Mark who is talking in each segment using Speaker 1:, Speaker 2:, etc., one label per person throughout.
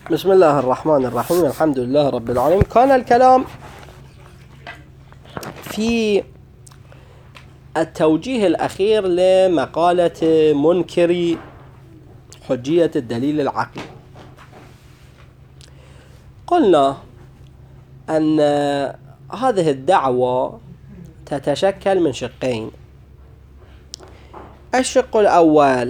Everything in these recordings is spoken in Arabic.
Speaker 1: بسم الله الرحمن الرحيم. الحمد لله رب العالمين. كان الكلام في التوجيه الأخير لمقالة منكري حجية الدليل العقلي. قلنا أن هذه الدعوة تتشكل من شقين. الشق الأول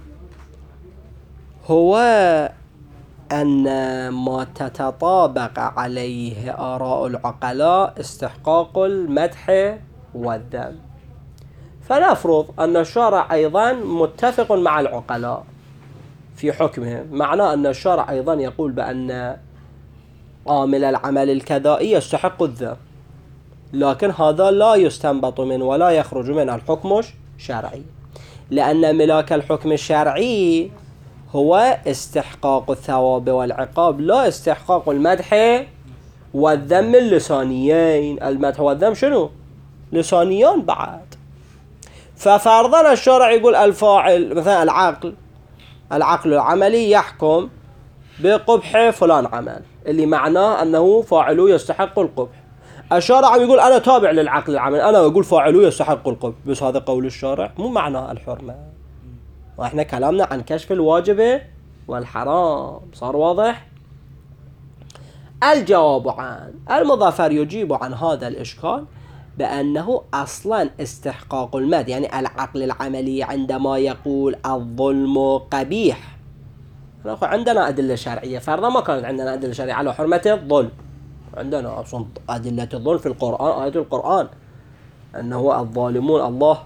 Speaker 1: هو أن ما تتطابق عليه آراء العقلاء استحقاق المدح والذم، فنفرض أن الشارع أيضا متفق مع العقلاء في حكمهم، معناه أن الشارع أيضا يقول بأن عامل العمل الكذائي يستحق الذم، لكن هذا لا يستنبط منه ولا يخرج من الحكم الشرعي، لأن ملاك الحكم الشرعي هو استحقاق الثواب والعقاب، لا استحقاق المدح والذم اللسانيين. المدح والذم شنو؟ لسانيان بعد. ففرضا الشرع يقول الفاعل مثلا العقل العملي يحكم بقبح فلان عمل، اللي معناه أنه فاعله يستحق القبح. الشارع يقول أنا تابع للعقل العملي، أنا أقول فاعله يستحق القبح، بس هذا قول الشارع مو معناه الحرمة. واحنا كلامنا عن كشف الواجب والحرام، صار واضح؟ الجواب عن المظفر يجيب عن هذا الإشكال بأنه أصلا استحقاق المدح، يعني العقل العملي عندما يقول الظلم قبيح، عندنا أدلة شرعية، فرضا ما كانت عندنا أدلة شرعية على حرمة الظلم، عندنا أصلا أدلة الظلم في القرآن، آية القرآن أنه الظالمون الله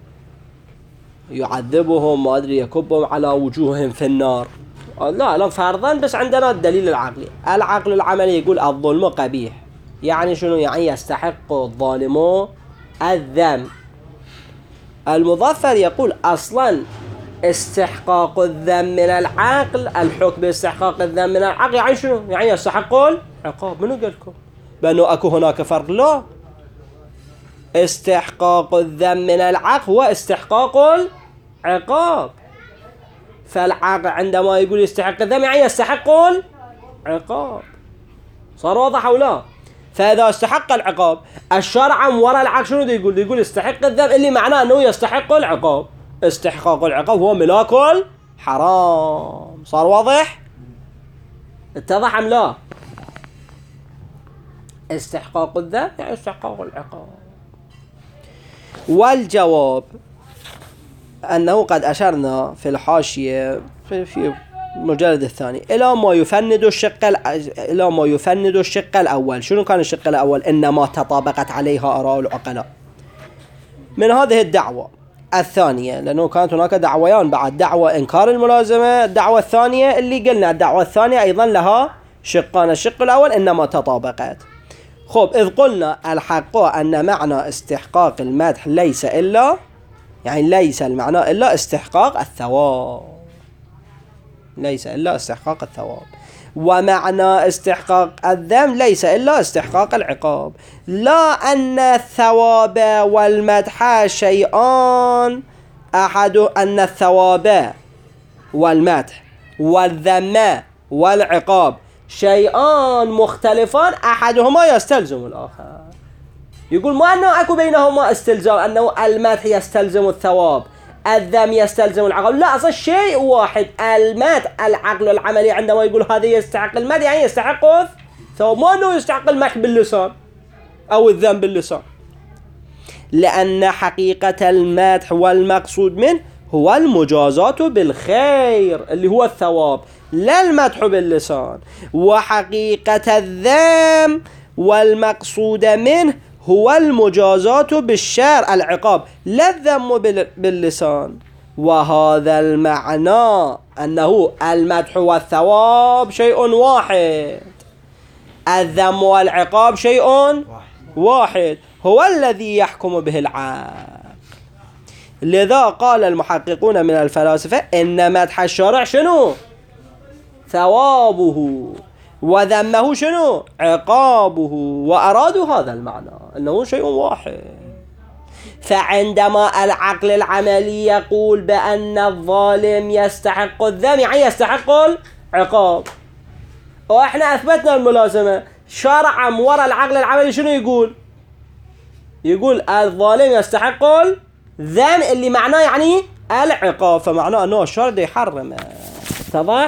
Speaker 1: يعذبهم ما أدري يكبهم على وجوههم في النار. لا فرضا بس عندنا الدليل العقلي. العقل العملي يقول الظلم قبيح، يعني شنو؟ يعني يستحق الظالم الذم. المظفر يقول أصلا استحقاق الذم من العقل، الحكم باستحقاق الذم من العقل يعني شنو؟ يعني يستحق العقاب. منو قال لكم بأنه أكو هناك فرق؟ لا، استحقاق الذم من العقل هو استحقاق العقاب. فالعقل عندما يقول يستحق الذم يعني يستحق العقاب. صار واضح أو لا؟ فإذا استحق العقاب، الشرع وراء العقل شنو يقول؟ يقول يستحق الذم، اللي معناه أنه يستحق العقاب. استحقاق العقاب هو ملاك الحرام. صار واضح؟ اتضح أم لا؟ استحقاق الذم يعني استحقاق العقاب. والجواب أنه قد أشرنا في الحاشية في المجلد الثاني إلى ما يفند الشق الأول. شنو كان الشق الأول؟ إنما تطابقت عليها آراء العقلاء من هذه الدعوة الثانية، لأنه كانت هناك دعويان بعد، دعوة إنكار الملازمة، الدعوة الثانية اللي قلنا الدعوة الثانية أيضا لها شقان. الشق الأول إنما تطابقت. خب، إذ قلنا الحق أن معنى استحقاق المدح ليس إلا، يعني ليس المعنى إلا استحقاق الثواب، ليس إلا استحقاق الثواب، ومعنى استحقاق الذم ليس إلا استحقاق العقاب. لا أن الثواب والمدح شيئان، أن الثواب والمدح والذم والعقاب شيئان مختلفان، أحدهما يستلزم الآخر. يقول ما أنه أكو بينهما استلزام، أنه المدح يستلزم الثواب، الذم يستلزم العقاب. لا، أصلا شيء واحد. المدح العقل العملي عندما يقول هذا يستحق المدح يعني يستحق الثواب، ما أنه يستحق المدح باللسان أو الذم باللسان، لأن حقيقة المدح والمقصود منه هو المجازات بالخير اللي هو الثواب، لا المدح باللسان. وحقيقة الذم والمقصود منه هو المجازات بالشر العقاب، لا الذم باللسان. وهذا المعنى أنه المدح والثواب شيء واحد، الذم والعقاب شيء واحد، هو الذي يحكم به العقل. لذا قال المحققون من الفلاسفة إن مدح الشارع شنو؟ ثوابه، وذمه شنو؟ عقابه، وأرادوا هذا المعنى أنه شيء واحد. فعندما العقل العملي يقول بأن الظالم يستحق الذم يعني يستحق العقاب، واحنا اثبتنا الملازمة، شرعا ورا العقل العملي شنو يقول؟ يقول الظالم يستحق الذم اللي معناه يعني العقاب، فمعناه انه الشرع يحرم. اتضح؟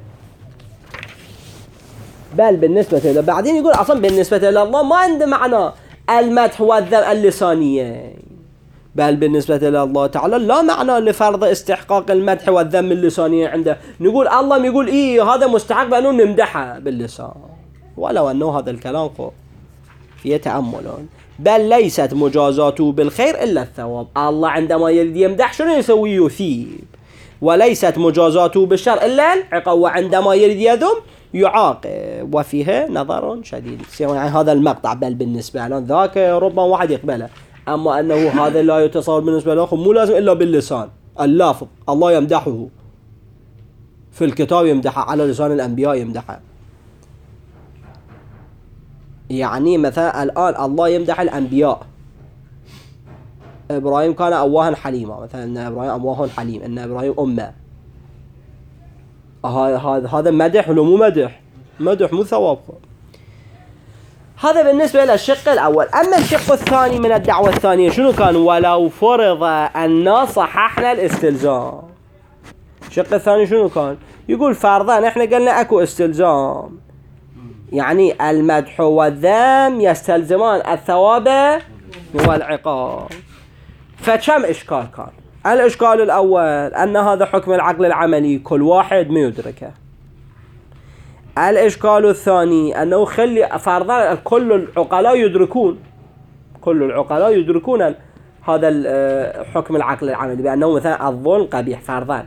Speaker 1: بل بالنسبة له بعدين يقول اصلا بالنسبة لله ما عنده معنى المدح والذم اللسانية، بل بالنسبة لله تعالى لا معنى لفرض استحقاق المدح والذم اللسانية عنده. نقول الله يقول إيه هذا مستحق بأنه نمدحه باللسان، ولو أنه هذا الكلام فيه تأمل. بل ليست مجازاته بالخير إلا الثواب. الله عندما يريد يمدح شنو يسوي؟ يثيب. وليست مجازاته بالشر إلا العقاب، وعندما يريد يذم يعاقب. وفيه نظر شديد. يعني هذا المقطع بل بالنسبة له ذاك ربما واحد يقبله، أما أنه هذا لا يتصور بالنسبة له مو لازم إلا باللسان اللافظ. الله يمدحه في الكتاب، يمدحه على لسان الأنبياء، يمدحه. يعني مثلا الآن الله يمدح الأنبياء، إبراهيم كان أواها حليما، مثلا إن إبراهيم أواه حليم، إن إبراهيم أمة. هذا مدح ولا مو مدح؟ مدح مو ثواب. هذا بالنسبة للشق الأول. أما الشق الثاني من الدعوة الثانية شنو كان؟ ولو فرض أن صححنا الاستلزام. الشق الثاني شنو كان؟ يقول فرضا احنا قلنا اكو استلزام، يعني المدح والذم يستلزمان الثواب والعقاب. فكم إشكال كان؟ الإشكال الأول أن هذا حكم العقل العملي كل واحد ما يدركه. الإشكال الثاني أنه خلي فرضا كل العقلاء يدركون هذا حكم العقل العملي بأنه مثلا الظلم قبيح فرضا.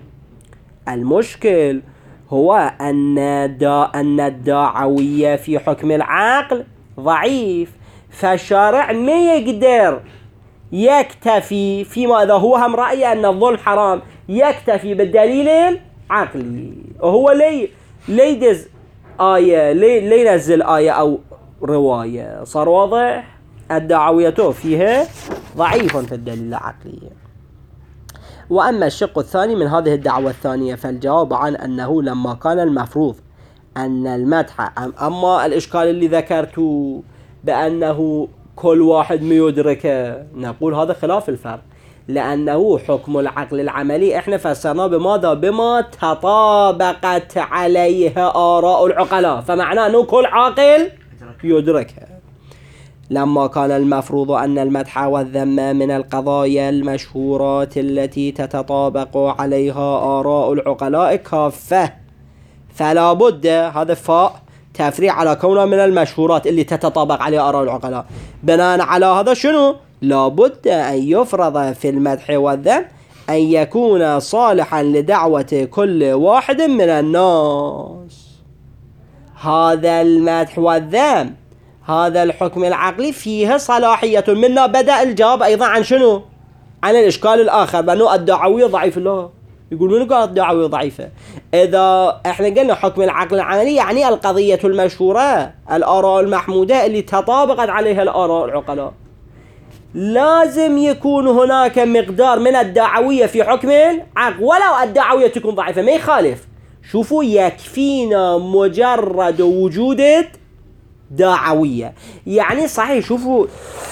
Speaker 1: المشكل هو أن الدعوية في حكم العقل ضعيف، فالشارع ما يقدر يكتفي فيما إذا هو هم رأي أن الظلم حرام، يكتفي بالدليل العقلي. وهو ليه يدز آية، ليه ينزل آية أو رواية؟ صار واضح الدعوية فيها ضعيف في الدليل العقلي. وأما الشق الثاني من هذه الدعوة الثانية فالجواب عن أنه لما كان المفروض أن المدح، أما الإشكال اللي ذكرته بأنه كل واحد ما يدركه، نقول هذا خلاف الفرق، لأنه حكم العقل العملي احنا فسرناه بماذا؟ بما تطابقت عليه آراء العقلاء، فمعناه أنه كل عاقل يدركها. لما كان المفروض أن المدح والذم من القضايا المشهورات التي تتطابق عليها آراء العقلاء كافة، فلا بد، هذا فاء تفريع على كونه من المشهورات اللي تتطابق عليها آراء العقلاء، بناء على هذا شنو؟ لا بد أن يفرض في المدح والذم أن يكون صالحا لدعوة كل واحد من الناس. هذا المدح والذم، هذا الحكم العقلي فيه صلاحية. منا بدأ الجواب أيضا عن شنو؟ عن الإشكال الآخر بأنه الدعوية ضعيفة. لا، يقولون قال الدعوية ضعيفة. إذا إحنا قلنا حكم العقل العملي يعني القضية المشهورة، الآراء المحمودة اللي تطابقت عليها الآراء العقلاء، لازم يكون هناك مقدار من الدعوية في حكم العقل، ولو الدعوية تكون ضعيفة ما يخالف. شوفوا، يكفينا مجرد وجود دعوية. يعني صحيح، شوفوا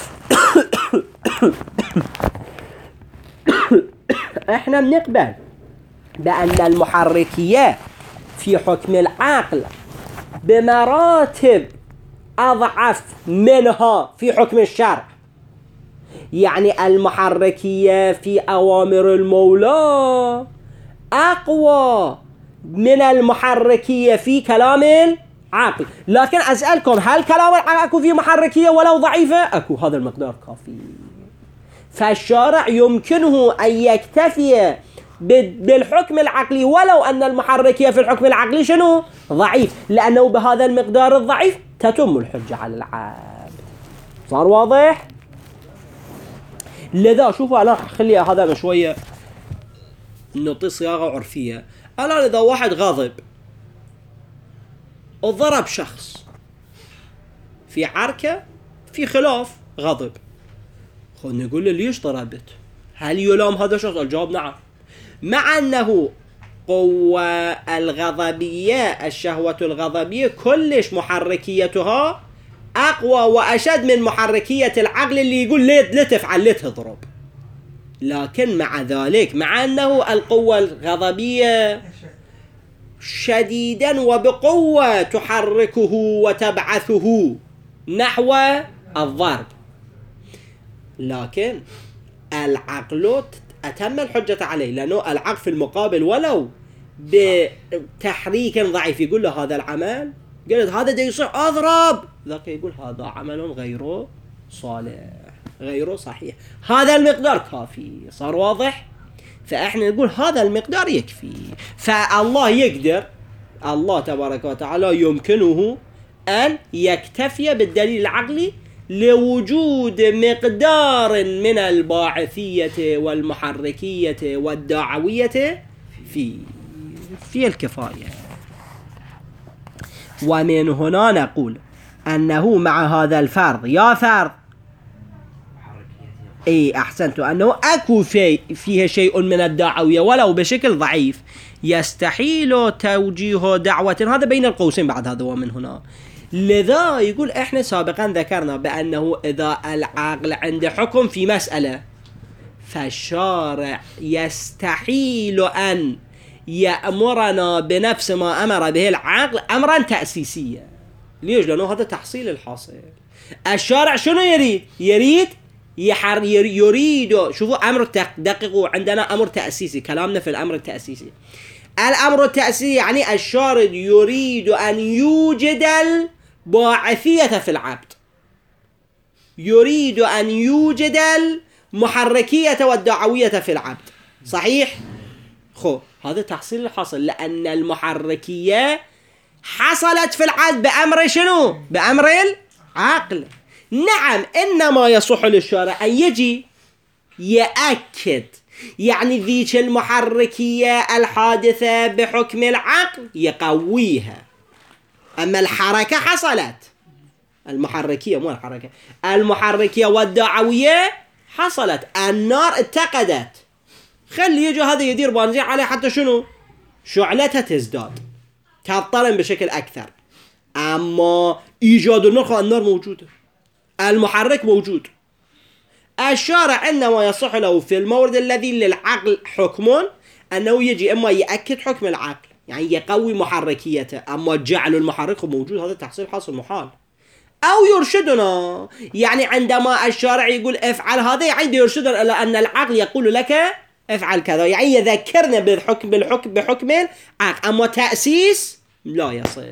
Speaker 1: احنا بنقبل بأن المحركية في حكم العقل بمراتب أضعف منها في حكم الشرع. يعني المحركية في أوامر المولى أقوى من المحركية في كلام العقل. لكن أسألكم، هل كلام العقل أكو فيه محركية ولو ضعيفة؟ أكو، هذا المقدار كافي. فالشارع يمكنه أن يكتفي بالحكم العقلي ولو أن المحركية في الحكم العقلي شنو؟ ضعيف، لأنه بهذا المقدار الضعيف تتم الحجة على العبد. صار واضح؟ لذا شوفوا، أنا خلي هذا شوية نعطي صياغة عرفية. الآن إذا واحد غاضب وضرب شخص في عركة في خلاف غضب، نقول له ليش ضربت؟ هل يلام هذا الشخص؟ الجواب نعم، مع أنه قوة الغضبية، الشهوة الغضبية كلش محركيتها أقوى وأشد من محركية العقل اللي يقول ليه تفعل، ليه تضرب. لكن مع ذلك، مع أنه القوة الغضبية شديدا وبقوة تحركه وتبعثه نحو الضرب، لكن العقل أتم الحجة عليه، لأنه العقل في المقابل ولو بتحريك ضعيف يقول له هذا العمل، قلت هذا دا يصيح أضرب، ذاك يقول هذا عمل غير صالح غير صحيح، هذا المقدار كافي. صار واضح؟ فإحنا نقول هذا المقدار يكفي. فالله يقدر، الله تبارك وتعالى يمكنه أن يكتفي بالدليل العقلي لوجود مقدار من الباعثية والمحركية والدعوية في الكفاية. ومن هنا نقول أنه مع هذا الفرض، يا فرض أحسنت، أنه أكو فيه شيء من الدعوية ولو بشكل ضعيف، يستحيل توجيه دعوة، هذا بين القوسين بعد هذا. ومن هنا لذا يقول إحنا سابقا ذكرنا بأنه إذا العقل عنده حكم في مسألة، فالشارع يستحيل أن يأمرنا بنفس ما أمر به العقل أمرا تأسيسيا. ليش؟ لأنه هذا تحصيل الحاصل. الشارع شنو يريد يريد شوفوا أمر دققوا، عندنا أمر تأسيسي، كلامنا في الأمر التأسيسي. الأمر التأسيسي يعني الشارع يريد أن يوجد الباعثية في العبد، يريد أن يوجد المحركية والدعوية في العبد، صحيح؟ هذا تحصيل الحاصل، لأن المحركية حصلت في العبد بأمر شنو؟ بأمر العقل. نعم، إنما يصح للشارع أن يجي يأكد، يعني ذيك المحركية الحادثة بحكم العقل يقويها، أما الحركة حصلت، المحركية مو الحركة، المحركية والدعوية حصلت، النار اتقدت، خلي يجي هذا يدير بنزين عليه حتى شنو؟ شعلتها تزداد، تضطرم بشكل أكثر. أما إيجاد النار موجودة، المحرك موجود. الشارع إنما يصح له في المورد الذي للعقل حكم أنه يجي إما يأكد حكم العقل، يعني يقوي محركيته، أما جعل المحرك موجود هذا تحصيل حاصل محال. أو يرشدنا، يعني عندما الشارع يقول افعل هذا، يعني يرشدنا إلى أن العقل يقول لك افعل كذا، يعني يذكرنا بحكم العقل، أما تأسيس لا يصح.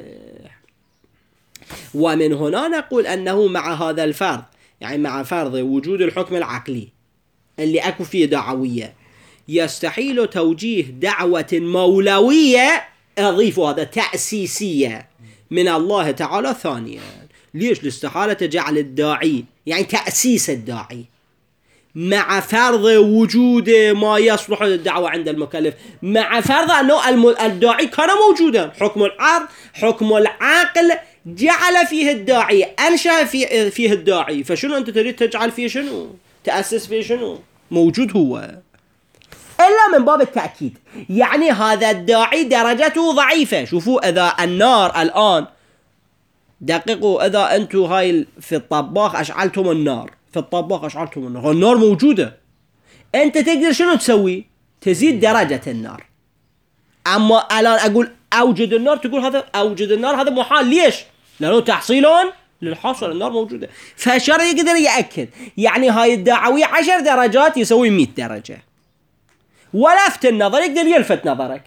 Speaker 1: ومن هنا نقول أنه مع هذا الفرض، يعني مع فرض وجود الحكم العقلي اللي أكو فيه دعوية، يستحيل توجيه دعوة مولوية، أضيف هذا تأسيسية من الله تعالى ثانيا. ليش؟ لاستحالة جعل الداعي، يعني تأسيس الداعي، مع فرض وجود ما يصلح للدعوة عند المكلف، مع فرض أنه الداعي كان موجودا، حكم العقل جعل فيه الداعي، أنشأ فيه الداعي، فشنو أنت تريد تجعل فيه شنو؟ تأسس فيه شنو؟ موجود هو، إلا من باب التأكيد، يعني هذا الداعي درجته ضعيفة. شوفوا إذا النار الآن، دققوا، إذا أنتوا هاي في الطباخ أشعلتم النار، في الطباخ أشعلتم النار، النار موجودة، أنت تقدر شنو تسوي؟ تزيد درجة النار. أما الآن أقول أوجد النار، تقول هذا أوجد النار، هذا محال. ليش؟ لأنه تحصيل للحاصل، النار موجودة. فالشرع يقدر يأكد، يعني هاي الدعوية 10 درجات يسوي 100 درجة، ولفت النظر يقدر يلفت نظرك،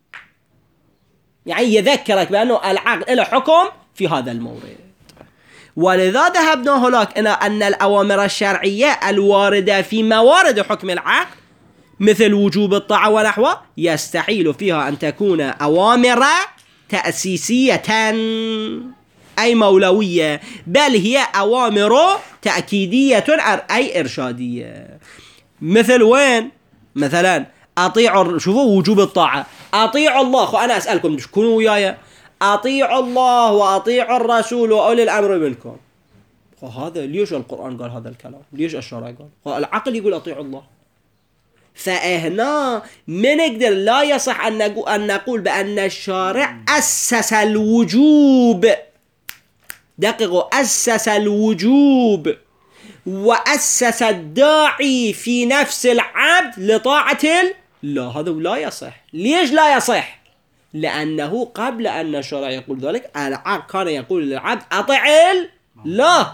Speaker 1: يعني يذكرك بأنه العقل له حكم في هذا المورد. ولذا ذهبنا هناك إلى أن الأوامر الشرعية الواردة في موارد حكم العقل مثل وجوب الطاعة ونحوه يستحيل فيها أن تكون أوامر تأسيسية أي مولوية، بل هي أوامر تأكيدية أي إرشادية. مثل وين؟ مثلا أطيعوا، شوفوا وجوب الطاعة، أطيعوا الله، وأنا أسألكم كونوا وياي، أطيعوا الله وأطيعوا الرسول وأولي الأمر منكم. هذا ليش القرآن قال هذا الكلام؟ ليش الشرع قال؟ العقل يقول أطيعوا الله. فهنا ما نقدر، لا يصح أن نقول بأن الشارع أسس الوجوب. دقيقوا، أسس الوجوب وأسس الداعي في نفس العبد لطاعة الله، هذا لا يصح. ليش لا يصح؟ لأنه قبل أن الشرع يقول ذلك كان يقول للعبد أطع الله.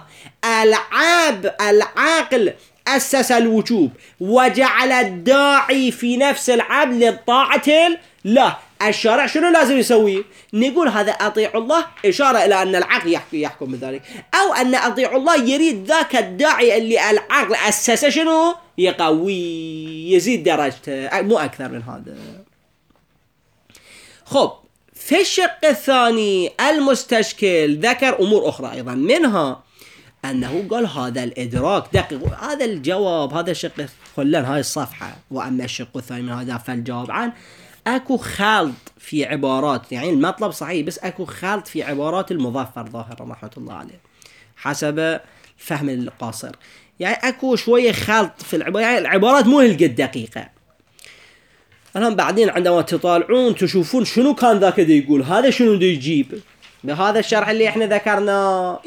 Speaker 1: العاقل أسس الوجوب وجعل الداعي في نفس العبد لطاعة الله. الشرع شنو لازم يسوي؟ نقول هذا أطيع الله، إشارة إلى أن العقل يحكم بذلك، أو أن أطيع الله يريد ذاك الداعي اللي العقل أسسه شنو؟ يقوي، يزيد درجته، مو أكثر من هذا. خب، في الشق الثاني المستشكل ذكر أمور أخرى أيضا، منها أنه قال هذا الإدراك. دقيق، هذا الجواب، هذا الشق خلنا هاي الصفحة. وأما الشق الثاني من هذا فالجواب عن أكو خلط في عبارات، يعني المطلب صحيح بس أكو خلط في عبارات المظفر ظاهر رحمة الله عليه حسب فهم القاصر. يعني أكو شوية خلط في العبارات، يعني العبارات مو هالقد دقيقة. الآن بعدين عندما تطالعون تشوفون شنو كان ذاك دي يقول، هذا شنو دي يجيب بهذا الشرح اللي احنا ذكرناه.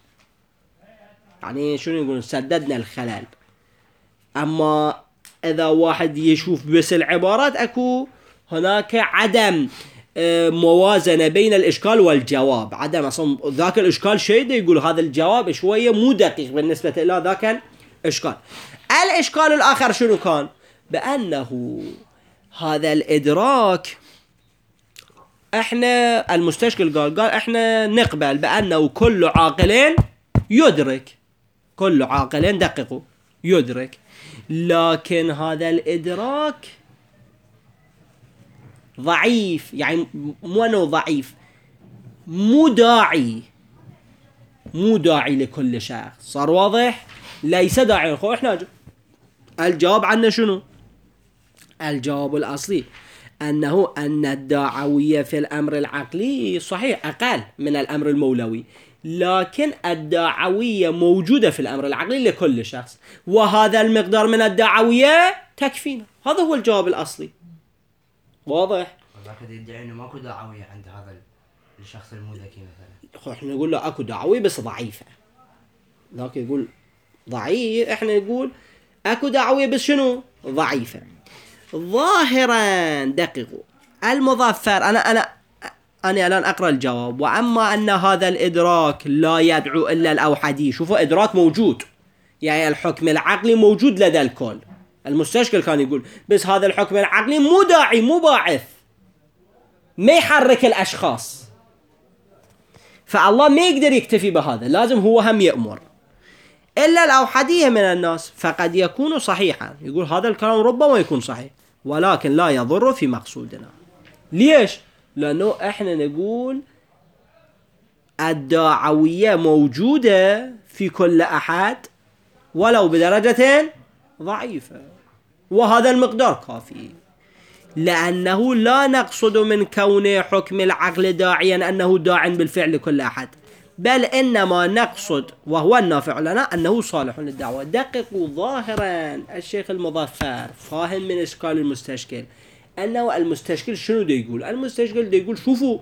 Speaker 1: يعني شنو يقول، سددنا الخلل. أما إذا واحد يشوف بس العبارات أكو هناك عدم موازنة بين الإشكال والجواب، عدم أصلا ذاك الإشكال شيء يقول هذا الجواب شوية مو دقيق بالنسبة إلى ذاك الإشكال. الإشكال الآخر شنو كان؟ بأنه هذا الإدراك إحنا المستشكل قال إحنا نقبل بأنه كل عاقل يدرك، كل عاقل دقيقوا يدرك، لكن هذا الإدراك ضعيف. يعني مو أنه ضعيف، مو داعي لكل شخص. صار واضح؟ ليس داعي. احنا الجواب عنه شنو؟ الجواب الأصلي أنه أن الدعوية في الأمر العقلي صحيح أقل من الأمر المولوي، لكن الدعوية موجودة في الأمر العقلي لكل شخص، وهذا المقدار من الدعوية تكفينا. هذا هو الجواب الأصلي. واضح؟
Speaker 2: لكن يدعي انه ماكو دعوية عند هذا الشخص المذكي مثلا.
Speaker 1: احنا نقول له اكو دعوية بس ضعيفة، ذاك يقول ضعيف، احنا نقول اكو دعوية بس شنو؟ ضعيفة. ظاهرا دقيقوا المظفر، انا الان اقرا الجواب. واما ان هذا الادراك لا يدعو الا الاوحدي. شوفوا، ادراك موجود، يعني الحكم العقلي موجود لدى الكل. المستشكل كان يقول بس هذا الحكم العقلي مو داعي، مو باعث، ما يحرك الاشخاص. فالله ما يقدر يكتفي بهذا، لازم هو هم يأمر. إلا الأوحدية من الناس فقد يكون صحيحا. يقول هذا الكلام ربما يكون صحيح ولكن لا يضر في مقصودنا. ليش؟ لأنه إحنا نقول الدعوية موجودة في كل أحد ولو بدرجة ضعيفة، وهذا المقدار كافي، لأنه لا نقصد من كون حكم العقل داعيا أنه داع بالفعل لكل أحد، بل إنما نقصد وهو النافع لنا أنه صالح للدعوة. دققوا، ظاهرا الشيخ المظفر فاهم من إشكال المستشكل أنه المستشكل شنو دي يقول؟ المستشكل دي يقول شوفوا،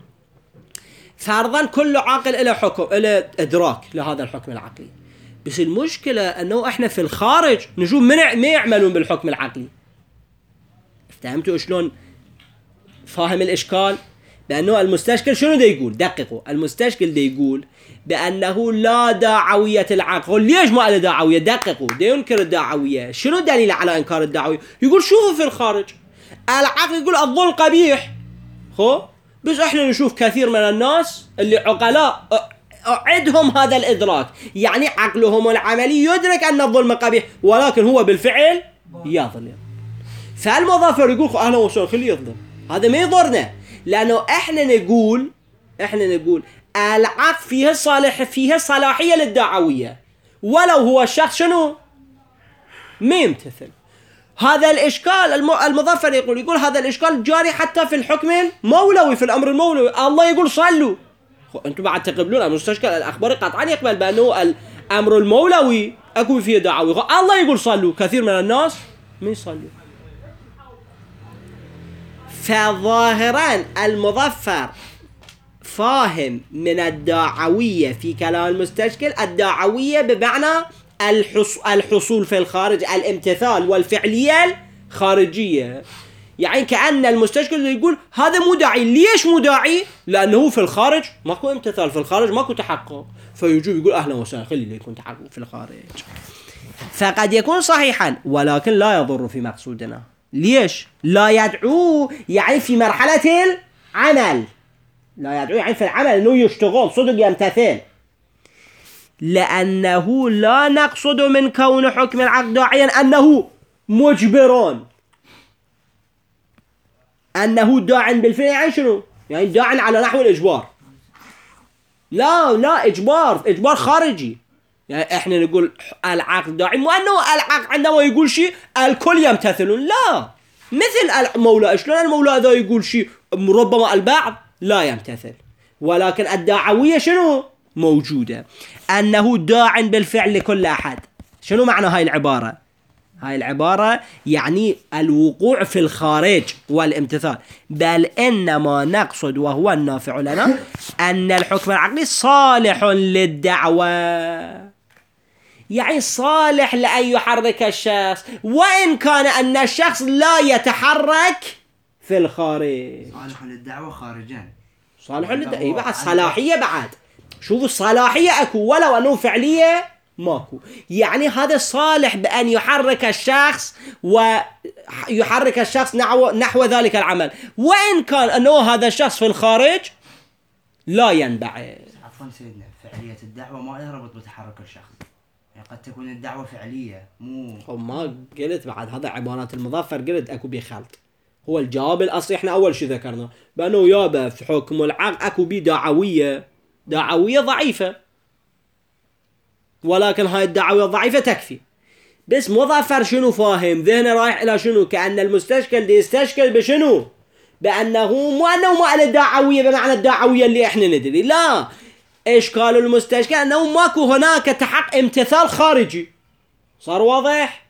Speaker 1: فرضا كل عاقل إلى حكم، إلى إدراك لهذا الحكم العقلي، بس المشكلة أنه إحنا في الخارج نشوف ما يعملون بالحكم العقلي. فهمتوا شلون فاهم الإشكال؟ بأنه المستشكل شنو دا يقول؟ دققوا، المستشكل دا يقول بأنه لا داعوية العقل. ليش ما له داعوية؟ دققوا، دا ينكر الداعوية. شنو دليل على إنكار الداعوية؟ يقول شوفوا في الخارج العقل يقول الظلم قبيح، بس احنا نشوف كثير من الناس اللي عقلاء عندهم هذا الإدراك، يعني عقلهم العملي يدرك أن الظلم قبيح ولكن هو بالفعل يظلم. فالمظفر يقول أهلا وسهلا خليه يظلم، هذا ما يضرنا، لأنه احنا نقول العقل فيها صلاحية للدعوية ولو هو الشخص شنو ما يمتثل. هذا الإشكال المظفر يقول هذا الإشكال جاري حتى في الحكم المولوي، في الأمر المولوي. الله يقول صلوا، أنتم بعد تقبلون المستشكل الأخباري قطعا يقبل بأنه الأمر المولوي أكو فيه دعوي. الله يقول صلوا، كثير من الناس ما يصلوا. فظاهرا المظفر فاهم من الدعوية في كلام المستشكل الدعوية بمعنى الحصول في الخارج، الامتثال والفعلية الخارجية. يعني كأن المستشكل يقول هذا مو داعي. ليش مو داعي؟ لأنه في الخارج ماكو امتثال، في الخارج ماكو تحقق، فيجوب يقول أهلا وسهلا خلي يكون تحقق في الخارج. فقد يكون صحيحا ولكن لا يضر في مقصودنا. ليش؟ لا يدعو يعني في مرحلة العمل، لا يدعو يعني في العمل أنه يشتغل صدق يمتثل، لأنه لا نقصد من كون حكم العقد داعيا أنه مجبرون، أنه داع بالفعل. يعني شنو؟ يعني داع على نحو الإجبار. لا إجبار خارجي. يعني إحنا نقول العقد داعي مو أنه العقد عندما يقول شيء الكل يمتثلون، لا. مثل المولى، شلون المولى إذا يقول شيء ربما البعض لا يمتثل، ولكن الداعوية شنو؟ موجودة، أنه داع بالفعل لكل أحد. شنو معنى هاي العبارة؟ هاي العبارة يعني الوقوع في الخارج والامتثال. بل إنما نقصد وهو النافع لنا أن الحكم العقلي صالح للدعوة، يعني صالح لأن يحرك الشخص، وإن كان أن الشخص لا يتحرك في الخارج.
Speaker 2: صالح للدعوة خارجا،
Speaker 1: صالح للدعوة بعد صلاحية. بعد شوفوا الصلاحية أكو ولو أنه فعلية ماكو. يعني هذا صالح بأن يحرك الشخص ويحرك الشخص نحو ذلك العمل، وإن كان أنه هذا الشخص في الخارج لا ينبعث.
Speaker 2: عفوا سيدنا، فعلية الدعوة ما لها ربط بتحرك الشخص، يعني قد تكون الدعوة فعلية مو
Speaker 1: ما قلت بعد هذا عبارات المظفر، قلت أكو بي خلط. هو الجواب الأصلي إحنا أول شيء ذكرنا بأنه يابا في حكم العقد أكو بي دعوية ضعيفة، ولكن هاي الدعوة الضعيفة تكفي. بس مظفر شنو فاهم؟ ذهنه رايح إلى شنو؟ كأن المستشكل دي يستشكل بشنو؟ بأنه ما على الدعوية بمعنى الدعوية اللي إحنا ندري، لا. إشكال المستشكل أنه ماكو هناك تحقق امتثال خارجي. صار واضح؟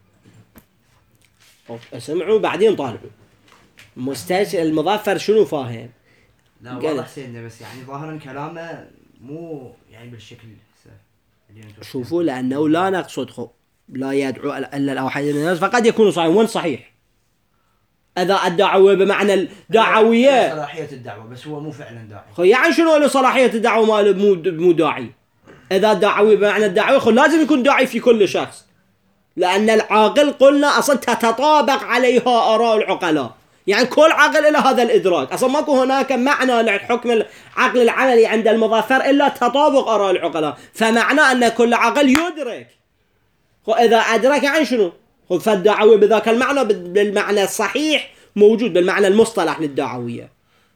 Speaker 1: اسمعوا بعدين طالعوا. المظفر شنو فاهم؟
Speaker 2: لا واضح سيدنا، بس يعني ظاهرا كلامه مو يعني بالشكل اللي انتم
Speaker 1: شوفوا، لأنه لا نقصد لا يدعو إلا الأوحد من الناس، فقد يكون صحيح. وين صحيح؟ إذا الدعوة بمعنى الدعوية
Speaker 2: صلاحية الدعوة، بس هو مو فعلا داعي.
Speaker 1: يعني شنو له صلاحية الدعوة مو داعي؟ إذا الدعوة بمعنى الدعوة لازم يكون داعي في كل شخص، لأن العاقل قلنا أصلا تتطابق عليها آراء العقلاء. يعني كل عقل إلى هذا الإدراك، أصلا ماكو هناك معنى لحكم العقل العملي عند المظفر إلا تطابق آراء العقلاء. فمعنى أن كل عقل يدرك، وإذا أدرك يعني شنو؟ فالدعوة بذاك المعنى بالمعنى الصحيح موجود، بالمعنى المصطلح للدعوية.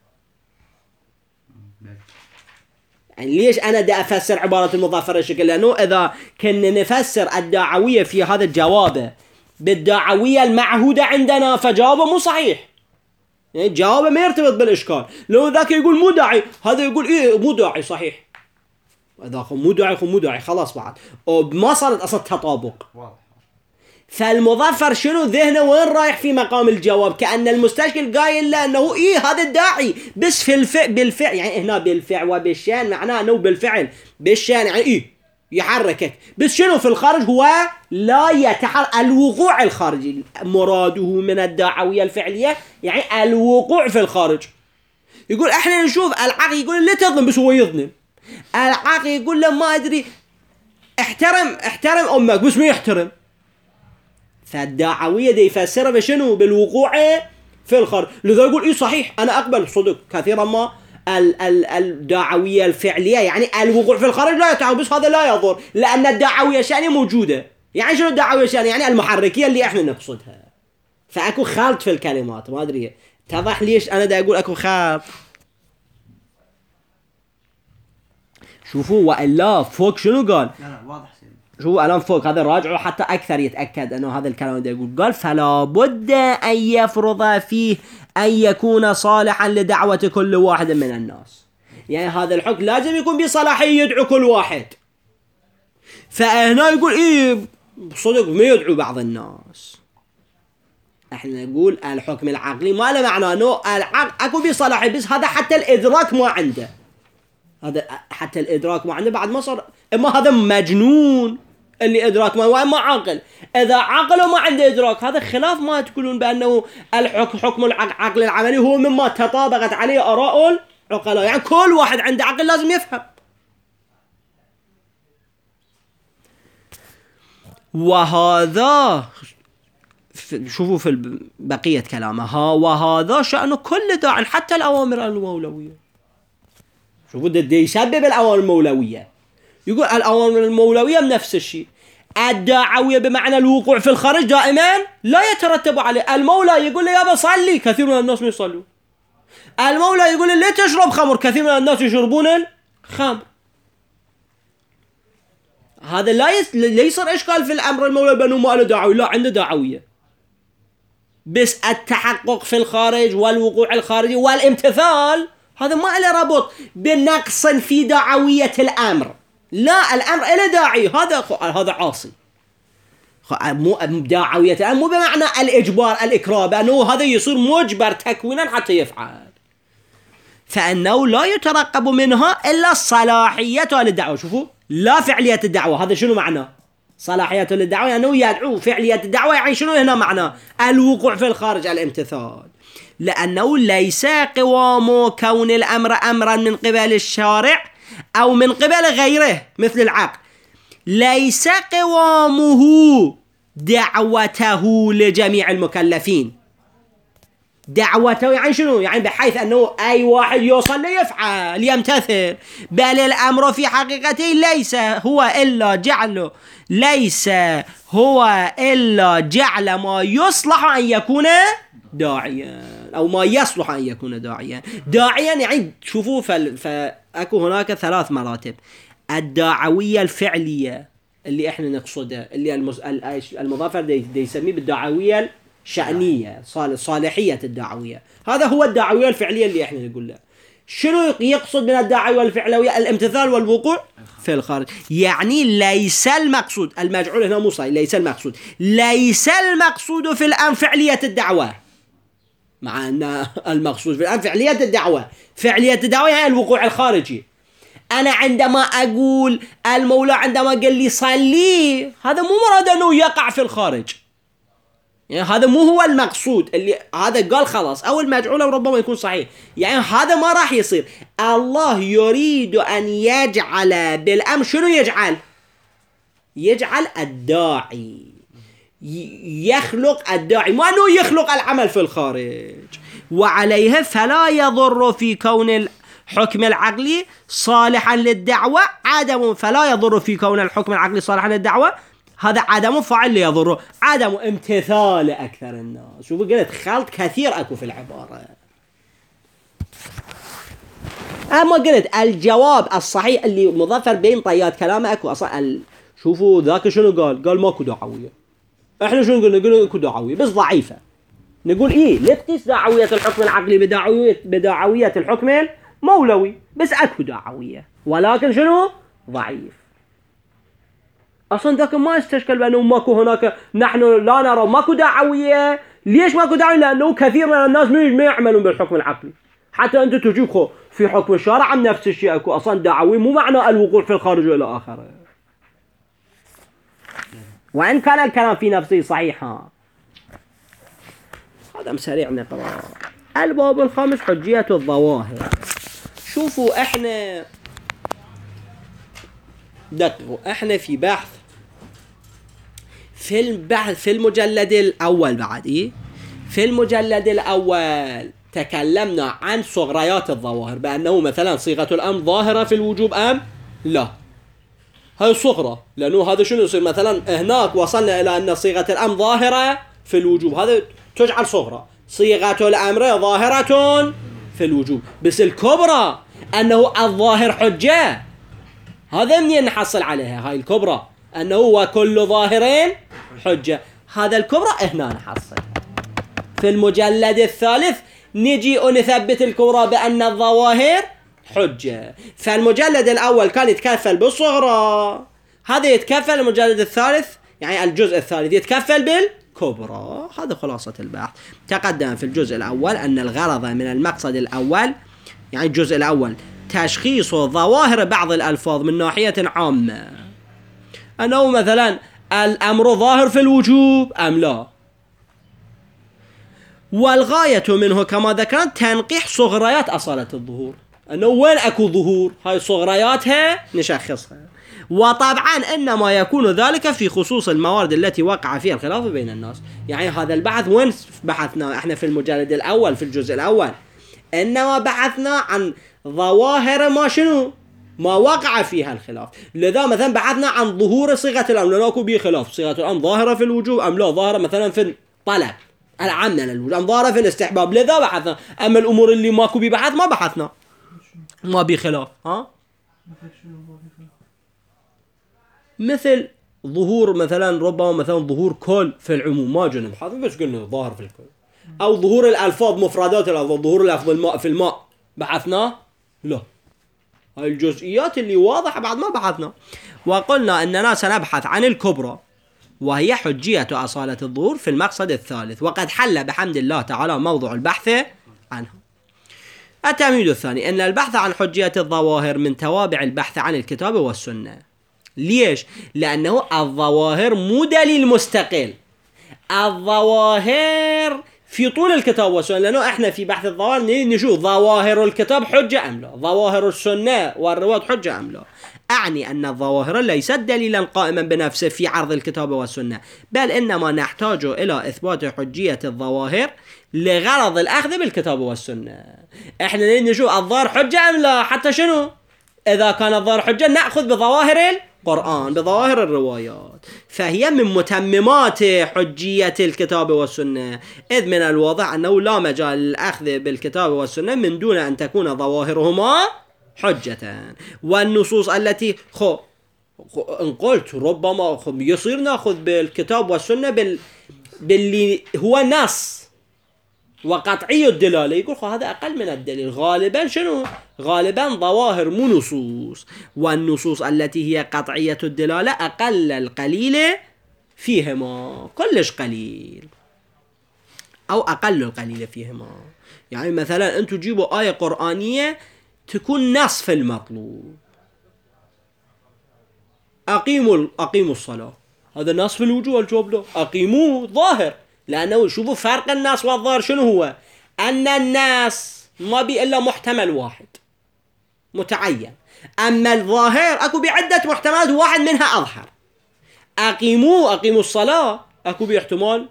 Speaker 1: يعني ليش أنا دا أفسر عبارة المظفر الشكل؟ لأنه إذا كنا نفسر الدعوية في هذا الجواب بالدعوية المعهودة عندنا فجوابه مو صحيح، يعني جوابه ما يرتبط بالإشكال. لو ذاك يقول مو داعي، هذا يقول إيه مو داعي صحيح، إذا مو داعي خلاص بعد وما صارت أصلا تطابق. فالمظفر شنو ذهنه وين رايح في مقام الجواب؟ كأن المستشكل قايل له أنه إيه هذا الداعي، بس في بالفعل. يعني هنا بالفعل وبالشان معناه أنه بالفعل بالشان يعني إيه يحركك، بس شنو في الخارج هو لا يتحرك. الوقوع الخارجي مراده من الدعوية الفعلية يعني الوقوع في الخارج. يقول احنا نشوف العقل يقول لا تظلم، بس هو يظلم. العقل يقول له ما أدري احترم أمك، بس ما يحترم. فالدعوية دي يفسرها بشنو؟ بالوقوع في الخارج. لذا يقول إيه صحيح أنا أقبل صدق كثيرا ما الدعوية الفعلية يعني الوقوع في الخارج لا يتعب، بس هذا لا يضر لأن الدعوية الشأنية موجودة. يعني شنو الدعوية الشأنية؟ يعني المحركية اللي احنا نقصدها. فأكو خلط في الكلمات، ما أدري اتضح ليش أنا دا أقول أكو خلط. شوفوا وإلا فوق شنو قال؟
Speaker 2: لا واضح.
Speaker 1: شوفوا الآن فوق هذا راجعه حتى أكثر يتأكد أنه هذا الكلام ده يقول. قال فلا بد أن يفرض فيه أن يكون صالحا لدعوة كل واحد من الناس. يعني هذا الحكم لازم يكون بصلاحية يدعو كل واحد. فهنا يقول إيه صدق ما يدعو بعض الناس. احنا نقول الحكم العقلي ما له معنى انه اكو به صلاحية، بس هذا حتى الادراك ما عنده، هذا حتى الادراك ما عنده بعد ما صار، اما هذا مجنون اللي ادراك ما، واما عاقل. اذا عقل وما عنده ادراك هذا خلاف ما تقولون بانه حكم العقل العملي هو مما تطابقت عليه اراء العقلاء، يعني كل واحد عنده عقل لازم يفهم. وهذا شوفوا في بقية كلامه، وهذا شأن كل داع حتى الأوامر المولوية. شوفوا ده يسبب الأوامر المولوية، يقول الأوامر المولوية نفس الشيء. الدعوية بمعنى الوقوع في الخارج دائما لا يترتب عليه. المولى يقول لي يا بصلي، كثير من الناس ما يصلون. المولى يقول لي لا تشرب خمر، كثير من الناس يشربون الخمر. هذا لا يصير إشكال في الأمر المولى بأنه ما له دعوية، لا عنده دعوية، بس التحقق في الخارج والوقوع الخارجي والامتثال هذا ما له ربط بنقص في دعوية الأمر. لا، الأمر له داعي، هذا عاصي. مو دعوية الأمر مو بمعنى الإجبار الإكراه، بأنه هذا يصير مجبر تكوينا حتى يفعل، فإنه لا يترقب منها إلا صلاحية للدعوة. شوفوا، لا فعلية الدعوة. هذا شنو معناه؟ صلاحية للدعوة يعني يدعو، فعلية الدعوة يعني شنو هنا معناه؟ الوقوع في الخارج، الامتثال. لأنه ليس قوام كون الأمر أمرا من قبل الشارع أو من قبل غيره مثل العقل، ليس قوامه دعوته لجميع المكلفين. دعوته يعني شنو؟ يعني بحيث أنه أي واحد يوصل ليفعل يمتثل، بل الأمر في حقيقته ليس هو إلا جعل ما يصلح أن يكون داعيا، أو ما يصلح أن يكون داعيا. داعيا يعني شوفوا فأكو هناك 3 مراتب. الدعوية الفعلية اللي احنا نقصدها، اللي المظفر يسميه بالدعوية الشأنية، صالحية الدعوية. هذا هو الدعوية الفعلية اللي احنا نقول له. شنو يقصد من الدعوية الفعلية؟ الامتثال والوقوع في الخارج. يعني ليس المقصود، المجعول هنا مو صحيح، ليس المقصود في الآن فعلية الدعوة، مع أن المقصود في الآن فعلية الدعوة. فعلية الدعوة يعني الوقوع الخارجي. أنا عندما أقول المولى عندما قال لي صلي، هذا مو مراد أنه يقع في الخارج، يعني هذا مو هو المقصود. اللي هذا قال خلاص، أو المجعول ربما يكون صحيح، يعني هذا ما راح يصير. الله يريد أن يجعل بالأمر شنو يجعل الداعي، يخلق الداعي، ما أنه يخلق العمل في الخارج. وعليه فلا يضر في كون الحكم العقلي صالحا للدعوة عدم، فلا يضر في كون الحكم العقلي صالحا للدعوة، هذا عدم فاعل يضره، عدم امتثال أكثر الناس. شوفوا قلت خلط كثير أكو في العبارة. أما قلت الجواب الصحيح اللي مظفر بين طيات كلامه أكو أصلا. شوفوا ذاك شنو قال ماكو دعوية. احنا شنو نقول اكو دعوية بس ضعيفة. نقول لا تقيس دعوية الحكم العقلي بدعوية الحكم المولوي، بس اكو دعوية ولكن شنو ضعيف. اصلا ذاك ما يستشكل بانه ماكو هناك، نحن لا نرى ماكو دعوية. ليش ماكو دعوية؟ لانه كثير من الناس ما يعملون بالحكم العقلي. حتى انت تجيب في حكم الشارع عن نفس الشيء اكو اصلا دعوي، مو معنى الوقوع في الخارج الى اخره، وإن كان الكلام في نفسه صحيحا. هذا سريع نقرأ. الباب الخامس حجية الظواهر. شوفوا احنا دققوا، احنا في بحث في المجلد الأول بعد في المجلد الأول تكلمنا عن صغريات الظواهر، بأنه مثلا صيغة الأمر ظاهرة في الوجوب أم لا. هاي صغرى، لأنه هذا شنو يصير؟ مثلا هناك وصلنا إلى أن صيغة الأمر ظاهرة في الوجوب، هذا تجعل صغرى. صيغة الأمر ظاهرة في الوجوب، بس الكبرى أنه الظاهر حجة، هذا منين نحصل عليها؟ هاي الكبرى أنه وكل ظاهر حجة، هذا الكبرى هنا نحصل. في المجلد الثالث نجي ونثبت الكبرى بأن الظواهر حجة. فالمجلد الأول كان يتكفل بالصغرى، هذا يتكفل المجلد الثالث، يعني الجزء الثالث يتكفل كبرى. هذا خلاصة البحث. تقدم في الجزء الأول أن الغرض من المقصد الأول، يعني الجزء الأول، تشخيص ظواهر بعض الألفاظ من ناحية عامة، أنه مثلا الأمر ظاهر في الوجوب أم لا، والغاية منه كما ذكرت تنقيح صغريات أصالة الظهور، أنه وين أكو ظهور، هاي صغرياتها نشخصها. وطبعا إنما يكون ذلك في خصوص الموارد التي وقع فيها الخلاف بين الناس. يعني هذا البحث وين بحثنا احنا؟ في المجلد الأول في الجزء الأول إنما بحثنا عن ظواهر ما شنو ما وقع فيها الخلاف. لذا مثلا بحثنا عن ظهور صيغة الأمر، لأنه أكو بيه خلاف، صيغة الأمر ظاهرة في الوجوب أم لا، ظاهرة مثلا في الطلب العامة للوجوب أم ظاهرة في الاستحباب، لذا بحثنا. أما الأمور اللي ماكو بيه بحث ما بحثنا، ما بيه خلاف. مثل ظهور مثلا، ربما مثلا ظهور كل في العموم ما جنب حاضر، بس قلنا ظاهر في الكل. أو ظهور الألفاظ، مفردات الألفاظ، ظهور الألفاظ الماء في الماء، بحثنا لا. هاي الجزئيات اللي واضحة بعد ما بحثنا. وقلنا أننا سنبحث عن الكبرى، وهي حجية أصالة الظهور في المقصد الثالث، وقد حل بحمد الله تعالى موضوع البحث عنها. التمهيد الثاني أن البحث عن حجية الظواهر من توابع البحث عن الكتاب والسنة. ليش؟ لأنه الظواهر مو دليل مستقل، الظواهر في طول الكتاب والسنة، لأنه احنا في بحث الظواهر نشوف ظواهر الكتاب حجة أم لا، ظواهر السنة والروايات حجة أم لا. أعني أن الظواهر ليست دليلا قائما بنفسه في عرض الكتاب والسنة، بل إنما نحتاج إلى إثبات حجية الظواهر لغرض الأخذ بالكتاب والسنة. احنا نشوف الظاهر حجة أم لا، حتى شنو؟ إذا كان الظاهر حجة نأخذ بظواهر القرآن، بظواهر الروايات، فهي من متممات حجية الكتاب والسنة، إذ من الواضح أنه لا مجال للأخذ بالكتاب والسنة من دون أن تكون ظواهرهما حجة. والنصوص التي إن قلت ربما يصير نأخذ بالكتاب والسنة باللي هو نص وقطعي الدلالة، يقول هذا أقل من الدليل. غالبا شنو؟ غالبا ظواهر مو نصوص، والنصوص التي هي قطعية الدلالة أقل القليل فيهما، كلش قليل أو أقل القليل فيهما. يعني مثلا أنتوا تجيبوا آية قرآنية تكون نص في المطلوب، أقيموا الصلاة، هذا نص في الوجوب والجواب له، أقيموه ظاهر، لأنه شوفوا فرق الناس والظاهر شنو هو؟ أن الناس ما بي إلا محتمل واحد متعين، أما الظاهر أكو بعدة محتملات واحد منها أظهر. أقيموا الصلاة أكو باحتمال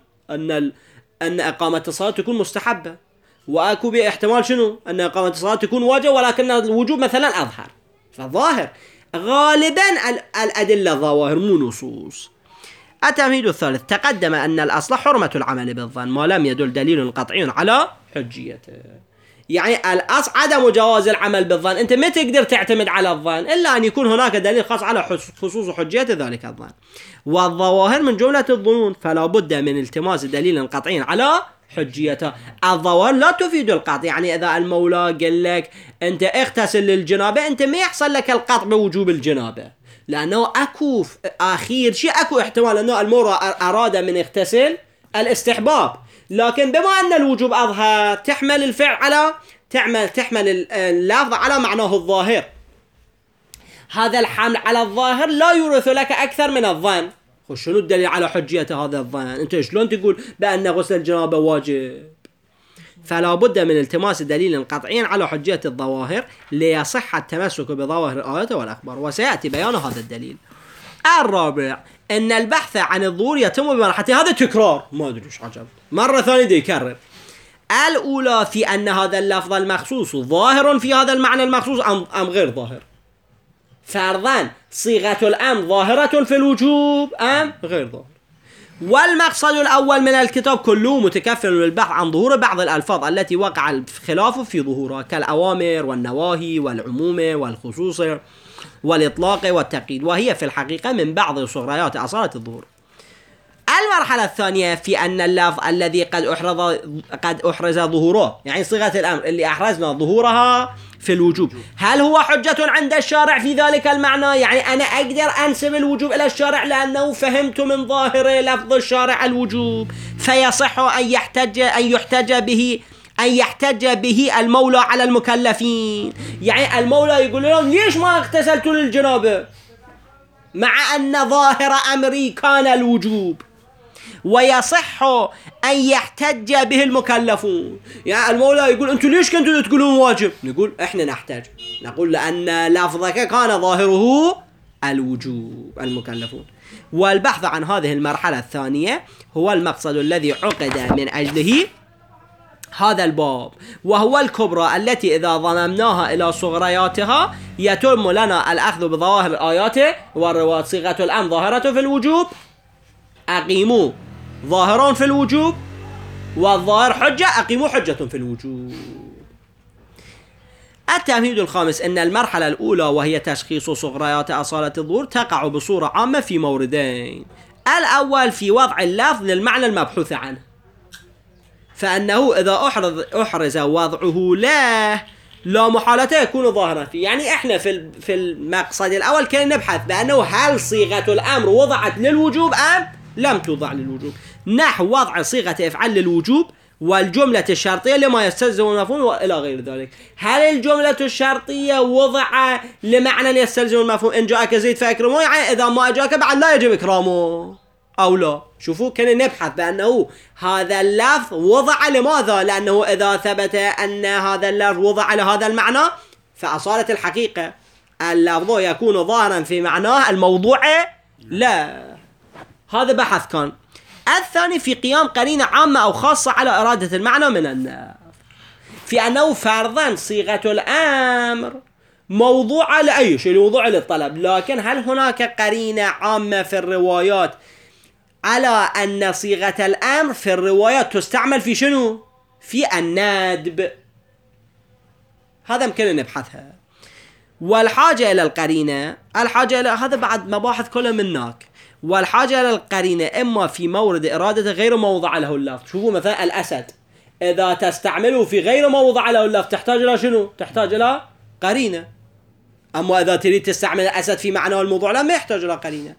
Speaker 1: أن إقامة الصلاة تكون مستحبة، وأكو باحتمال شنو؟ أن إقامة الصلاة تكون واجب ولكن الوجوب مثلا أظهر. فالظاهر غالبا الأدلة ظواهر مو نصوص. التمهيد الثالث تقدم أن الأصل حرمة العمل بالظن ما لم يدل دليل قطعي على حجيته. يعني الأصل عدم جواز العمل بالظن، أنت ما تقدر تعتمد على الظن إلا أن يكون هناك دليل خاص على خصوص حجية ذلك الظن. والظواهر من جملة الظنون، فلا بد من التماس دليل قطعي على حجيته. الظواهر لا تفيد القطع، يعني إذا المولى قال لك أنت اغتسل للجنابة، أنت ما يحصل لك القطع بوجوب الجنابة، لأنه أكو أخير شيء أكو احتمال أنه المولى أراد من اغتسل الاستحباب، لكن بما أن الوجوب أظهر تحمل الفعل على تحمل اللفظ على معناه الظاهر. هذا الحمل على الظاهر لا يورث لك أكثر من الظن. شنو الدليل على حجية هذا الظن؟ أنت شلون تقول بأن غسل الجنابة واجب؟ فلا بد من التماس دليل قطعي على حجية الظواهر ليصح التمسك بظواهر الآيات والأخبار، وسيأتي بيان هذا الدليل. الرابع أن البحث عن الظهور يتم بمرحلة، هذا تكرار ما أدري إيش عجب، مرة ثانية دي يكرر. الأولى في أن هذا اللفظ المخصوص ظاهر في هذا المعنى المخصوص أم غير ظاهر. فرضاً صيغة الأمر ظاهرة في الوجوب أم غير ظاهر. والمقصد الأول من الكتاب كله متكفل بالبحث عن ظهور بعض الألفاظ التي وقع الخلاف في ظهورها، كالأوامر والنواهي والعموم والخصوص والإطلاق والتقييد، وهي في الحقيقة من بعض صغريات أصالة الظهور. المرحلة الثانية في أن اللفظ الذي قد أحرز ظهوره، يعني صيغة الأمر اللي أحرزنا ظهورها في الوجوب، هل هو حجة عند الشارع في ذلك المعنى؟ يعني أنا أقدر أنسب الوجوب إلى الشارع لأنه فهمت من ظاهر لفظ الشارع الوجوب، فيصح أن يحتج به المولى على المكلفين. يعني المولى يقول لهم ليش ما اغتسلتوا للجنابة مع أن ظاهر أمري كان الوجوب، ويصح أن يحتج به المكلفون. يعني المولى يقول أنتوا ليش كنتوا تقولون واجب؟ نقول إحنا نحتاج، نقول لأن لفظك كان ظاهره الوجوب المكلفون. والبحث عن هذه المرحلة الثانية هو المقصد الذي عقد من أجله هذا الباب، وهو الكبرى التي إذا ضممناها إلى صغرياتها يتم لنا الأخذ بظواهر الآيات والروايات. صيغة الأمر ظاهرة في الوجوب، أقيموا ظاهرون في الوجوب، والظاهر حجة أقيموا حجة في الوجوب. التمهيد الخامس أن المرحلة الأولى وهي تشخيص صغريات أصالة الظهور تقع بصورة عامة في موردين. الأول في وضع اللفظ للمعنى المبحوث عنه، فأنه إذا أحرز وضعه لا محالة يكون ظاهرا فيه. يعني إحنا في المقصد الأول كنا نبحث بأنه هل صيغة الأمر وضعت للوجوب أم لم توضع للوجوب، نحو وضع صيغة افعل للوجوب والجملة الشرطية لما يستلزم المفهوم وإلى غير ذلك. هل الجملة الشرطية وضع لمعنى يستلزم المفهوم؟ إن جاءك زيد فأكرمه، يعني إذا ما جاءك بعد لا يجب إكرامه أو لا. شوفوا كنا نبحث بأنه هذا اللفظ وضع لماذا؟ لأنه إذا ثبت أن هذا اللفظ وضع لهذا المعنى فأصالة الحقيقة اللفظ يكون ظاهرا في معناه، الموضوع لا. هذا بحث كان. الثاني في قيام قرينة عامة أو خاصة على إرادة المعنى من اللفظ، في أنه فرضا صيغة الأمر موضوع لأي شيء، موضوع للطلب، لكن هل هناك قرينة عامة في الروايات على أن صيغة الأمر في الروايات تستعمل في شنو؟ في الندب. هذا يمكن نبحثها. والحاجة إلى القرينة، الحاجة إلى هذا بعد مباحث كلها منك. والحاجة إلى القرينة إما في مورد إرادة غير موضع له اللفظ. شوفوا مثلا الأسد، إذا تستعمله في غير موضع له اللفظ تحتاج إلى شنو؟ تحتاج إلى قرينة. أما إذا تريد تستعمل الأسد في معنى الموضوع لا، ما يحتاج إلى قرينة.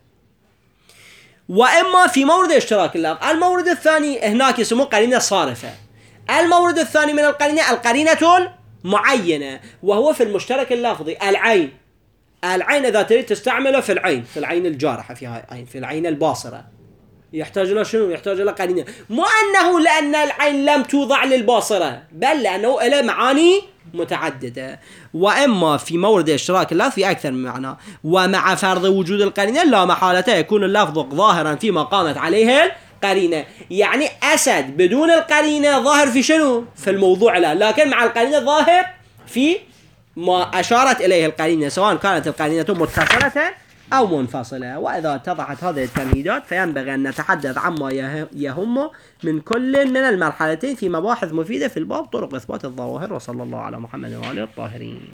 Speaker 1: وإما في مورد اشتراك اللفظ. المورد الثاني هناك يسموه قرينة صارفة. المورد الثاني من القرينة المعينة، وهو في المشترك اللفظي. العين إذا تريد تستعمله في العين الجارحة، في العين الباصرة، يحتاج إلى شنو؟ يحتاج إلى قرينة. مو أنه لأن العين لم توضع للباصرة، بل لأنه إلى معاني متعددة. وإما في مورد اشتراك اللفظ في أكثر من معنى، ومع فرض وجود القرينة لا محالة يكون اللفظ ظاهرا فيما قامت عليه القرينة. يعني أسد بدون القرينة ظاهر في شنو؟ في الموضوع لا، لكن مع القرينة ظاهر في ما أشارت إليه القرينة، سواء كانت القرينة متصلة أو منفصلة. وإذا اتضحت هذه التمهيدات فينبغي أن نتحدث عما يهم من كل من المرحلتين في مباحث مفيدة في الباب طرق إثبات الظواهر. وصلى الله على محمد وآله الطاهرين.